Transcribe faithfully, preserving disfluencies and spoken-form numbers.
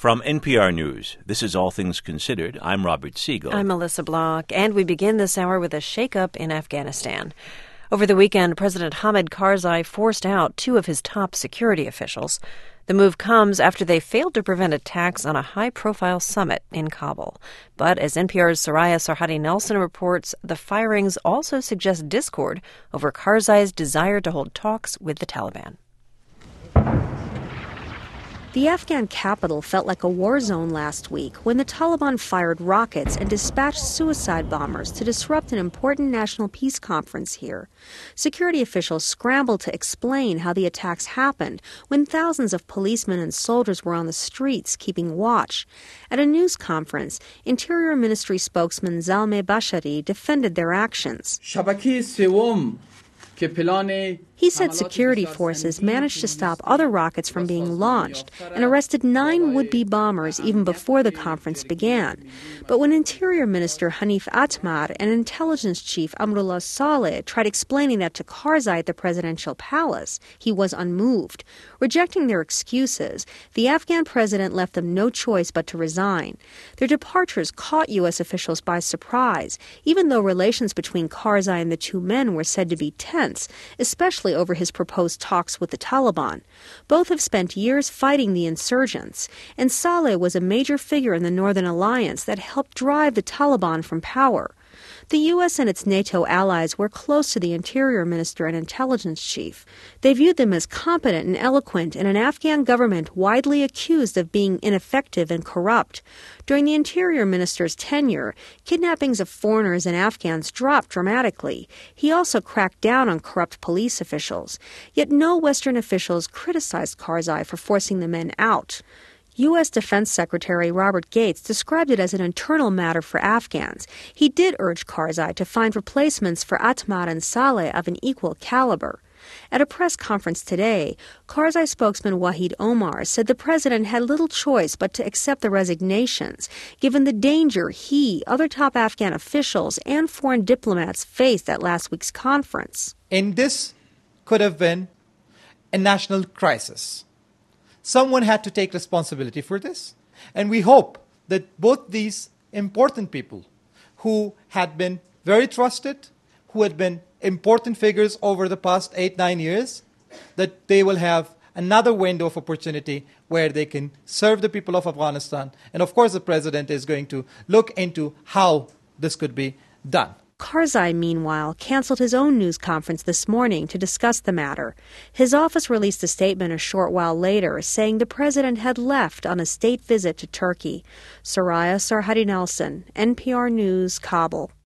From N P R News, this is All Things Considered. I'm Robert Siegel. I'm Melissa Block, and we begin this hour with a shakeup in Afghanistan. Over the weekend, President Hamid Karzai forced out two of his top security officials. The move comes after they failed to prevent attacks on a high-profile summit in Kabul. But as N P R's Soraya Sarhadi Nelson reports, the firings also suggest discord over Karzai's desire to hold talks with the Taliban. The Afghan capital felt like a war zone last week when the Taliban fired rockets and dispatched suicide bombers to disrupt an important national peace conference here. Security officials scrambled to explain how the attacks happened when thousands of policemen and soldiers were on the streets keeping watch. At a news conference, Interior Ministry spokesman Zalmay Bashari defended their actions. He said security forces managed to stop other rockets from being launched and arrested nine would-be bombers even before the conference began. But when Interior Minister Hanif Atmar and Intelligence Chief Amrullah Saleh tried explaining that to Karzai at the presidential palace, he was unmoved. Rejecting their excuses, the Afghan president left them no choice but to resign. Their departures caught U S officials by surprise, even though relations between Karzai and the two men were said to be tense, especially over his proposed talks with the Taliban. Both have spent years fighting the insurgents, and Saleh was a major figure in the Northern Alliance that helped drive the Taliban from power. The U S and its NATO allies were close to the Interior Minister and Intelligence Chief. They viewed them as competent and eloquent in an Afghan government widely accused of being ineffective and corrupt. During the Interior Minister's tenure, kidnappings of foreigners and Afghans dropped dramatically. He also cracked down on corrupt police officials. Yet no Western officials criticized Karzai for forcing the men out. U S Defense Secretary Robert Gates described it as an internal matter for Afghans. He did urge Karzai to find replacements for Atmar and Saleh of an equal caliber. At a press conference today, Karzai spokesman Wahid Omar said the president had little choice but to accept the resignations, given the danger he, other top Afghan officials, and foreign diplomats faced at last week's conference. And this could have been a national crisis. Someone had to take responsibility for this. And we hope that both these important people who had been very trusted, who had been important figures over the past eight, nine years, that they will have another window of opportunity where they can serve the people of Afghanistan. And of course, the president is going to look into how this could be done. Karzai, meanwhile, canceled his own news conference this morning to discuss the matter. His office released a statement a short while later saying the president had left on a state visit to Turkey. Soraya Sarhadi Nelson, N P R News, Kabul.